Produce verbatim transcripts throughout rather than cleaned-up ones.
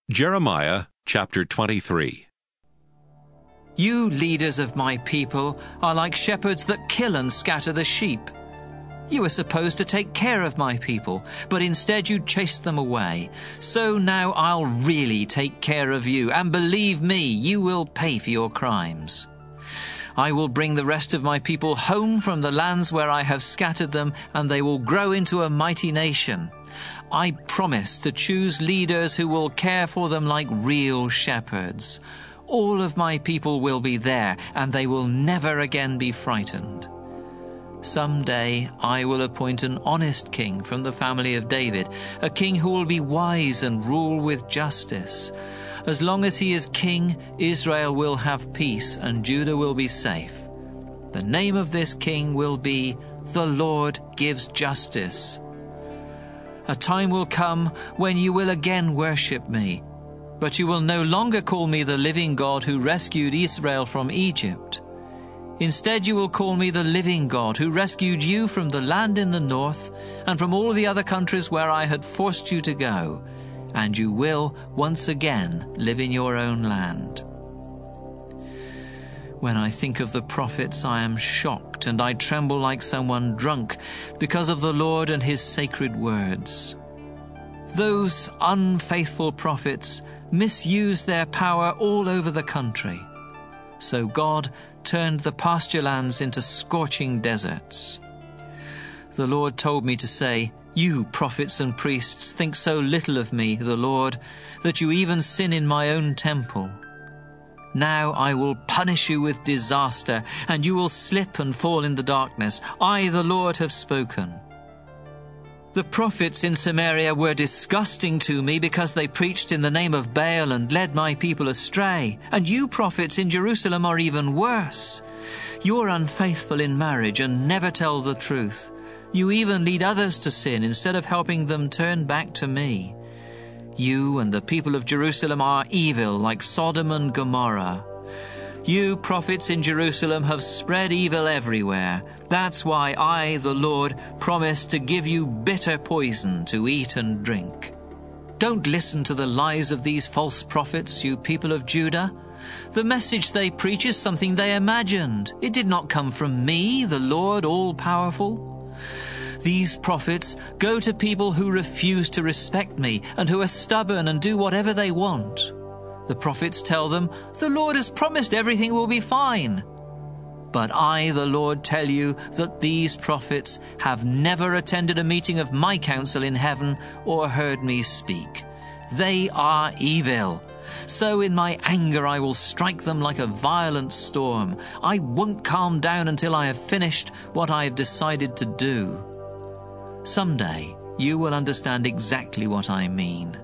Jeremiah chapter twenty-three. You leaders of my people are like shepherds that kill and scatter the sheep. You were supposed to take care of my people, but instead you chased them away. So now I'll really take care of you, and believe me, you will pay for your crimes. I will bring the rest of my people home from the lands where I have scattered them, and they will grow into a mighty nation. I promise to choose leaders who will care for them like real shepherds. All of my people will be there, and they will never again be frightened. Someday I will appoint an honest king from the family of David, a king who will be wise and rule with justice. As long as he is king, Israel will have peace and Judah will be safe. The name of this king will be The Lord Gives Justice. A time will come when you will again worship me, but you will no longer call me the living God who rescued Israel from Egypt. Instead, you will call me the living God who rescued you from the land in the north and from all the other countries where I had forced you to go, and you will once again live in your own land. When I think of the prophets, I am shocked, and I tremble like someone drunk because of the Lord and his sacred words. Those unfaithful prophets misused their power all over the country. So God turned the pasture lands into scorching deserts. The Lord told me to say, "You prophets and priests think so little of me, the Lord, that you even sin in my own temple. Now I will punish you with disaster, and you will slip and fall in the darkness. I, the Lord, have spoken." The prophets in Samaria were disgusting to me because they preached in the name of Baal and led my people astray. And you prophets in Jerusalem are even worse. You're unfaithful in marriage and never tell the truth. You even lead others to sin instead of helping them turn back to me. You and the people of Jerusalem are evil like Sodom and Gomorrah. You prophets in Jerusalem have spread evil everywhere. That's why I, the Lord, promise to give you bitter poison to eat and drink. Don't listen to the lies of these false prophets, you people of Judah. The message they preach is something they imagined. It did not come from me, the Lord all-powerful. These prophets go to people who refuse to respect me and who are stubborn and do whatever they want. The prophets tell them, "The Lord has promised everything will be fine." But I, the Lord, tell you that these prophets have never attended a meeting of my council in heaven or heard me speak. They are evil. So in my anger I will strike them like a violent storm. I won't calm down until I have finished what I have decided to do. Someday you will understand exactly what I mean.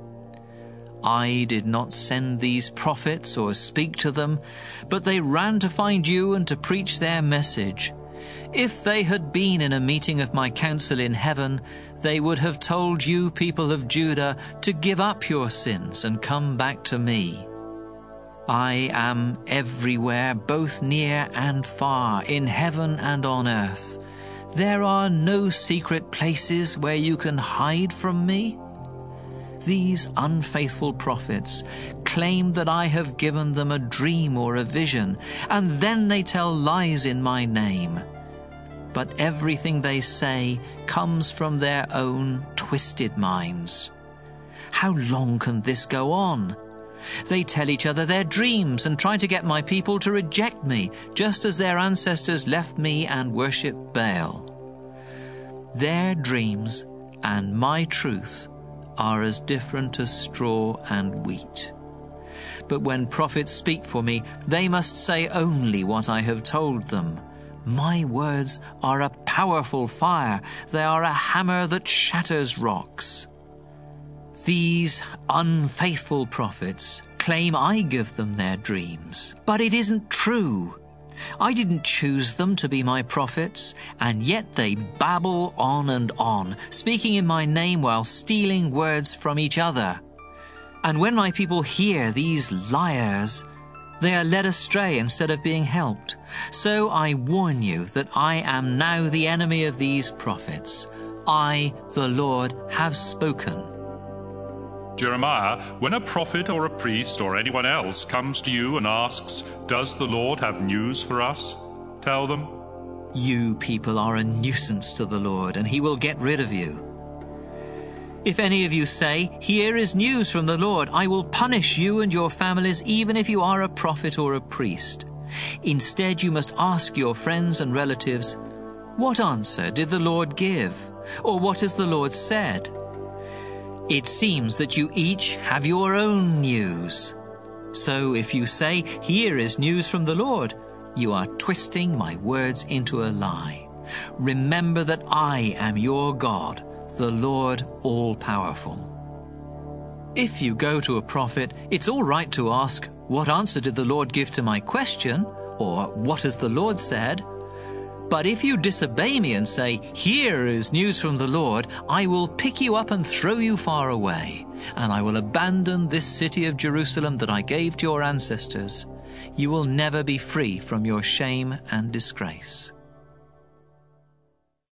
I did not send these prophets or speak to them, but they ran to find you and to preach their message. If they had been in a meeting of my council in heaven, they would have told you, people of Judah, to give up your sins and come back to me. I am everywhere, both near and far, in heaven and on earth. There are no secret places where you can hide from me. These unfaithful prophets claim that I have given them a dream or a vision, and then they tell lies in my name. But everything they say comes from their own twisted minds. How long can this go on? They tell each other their dreams and try to get my people to reject me, just as their ancestors left me and worshipped Baal. Their dreams and my truth are as different as straw and wheat. But when prophets speak for me, they must say only what I have told them. My words are a powerful fire. They are a hammer that shatters rocks. These unfaithful prophets claim I give them their dreams, but it isn't true. I didn't choose them to be my prophets, and yet they babble on and on, speaking in my name while stealing words from each other. And when my people hear these liars, they are led astray instead of being helped. So I warn you that I am now the enemy of these prophets. I, the Lord, have spoken. Jeremiah, when a prophet or a priest or anyone else comes to you and asks, 'Does the Lord have news for us?' tell them, 'You people are a nuisance to the Lord, and he will get rid of you.' If any of you say, 'Here is news from the Lord,' I will punish you and your families, even if you are a prophet or a priest. Instead, you must ask your friends and relatives, 'What answer did the Lord give?' Or 'What has the Lord said?' It seems that you each have your own news. So if you say, 'Here is news from the Lord,' you are twisting my words into a lie. Remember that I am your God, the Lord all-powerful. If you go to a prophet, it's all right to ask, 'What answer did the Lord give to my question?' or 'What has the Lord said?' But if you disobey me and say, 'Here is news from the Lord,' I will pick you up and throw you far away, and I will abandon this city of Jerusalem that I gave to your ancestors. You will never be free from your shame and disgrace."